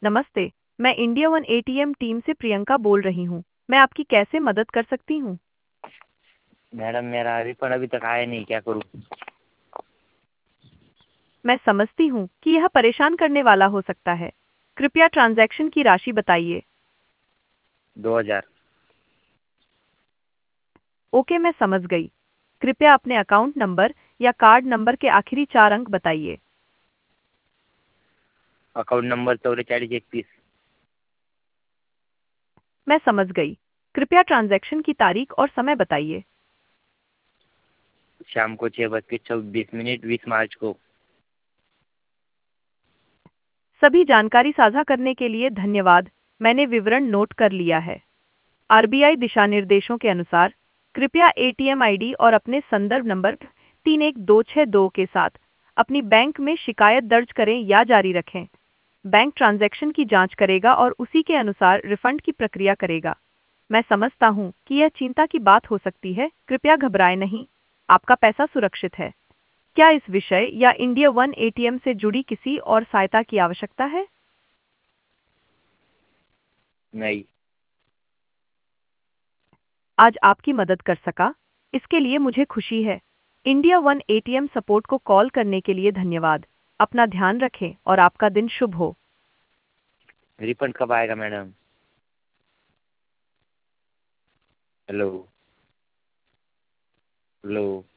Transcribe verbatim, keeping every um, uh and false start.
नमस्ते। मैं India one ATM team से प्रियंका बोल रही हूँ। मैं आपकी कैसे मदद कर सकती हूँ? मैडम मेरा रिफंड अभी तक आया नहीं, क्या करूँ? मैं समझती हूँ कि यह परेशान करने वाला हो सकता है। कृपया ट्रांजैक्शन की राशि बताइए। दो हज़ार। ओके, मैं समझ गई। कृपया अपने अकाउंट नंबर या कार्ड नंबर के आखिरी चार अंक बताइए। अकाउंट नंबर चौवेचाळीस एकतीस। मैं समझ गई। कृपया ट्रांजैक्शन की तारीख और समय बताइए। शाम को छः बज के चौबीस मिनट बीस मार्च को। सभी जानकारी साझा करने के लिए धन्यवाद। मैंने विवरण नोट कर लिया है। आरबीआई दिशा निर्देशों के अनुसार कृपया एटीएम आईडी और अपने संदर्भ नंबर तीन एक दो छह दो के साथ अपनी बैंक में शिकायत दर्ज करें या जारी रखें। बैंक ट्रांजैक्शन की जांच करेगा और उसी के अनुसार रिफंड की प्रक्रिया करेगा। मैं समझता हूं कि यह चिंता की बात हो सकती है। कृपया घबराएं नहीं। आपका पैसा सुरक्षित है। क्या इस विषय या इंडिया वन एटीएम से जुड़ी किसी और सहायता की आवश्यकता है? नहीं। आज आपकी मदद कर सका, इसके लिए मुझे खुशी है। इंडिया वन एटीएम सपोर्ट को कॉल करने के लिए धन्यवाद। अपना ध्यान रखें और आपका दिन शुभ हो। रिफंड कब आएगा मैडम? हेलो। हेलो।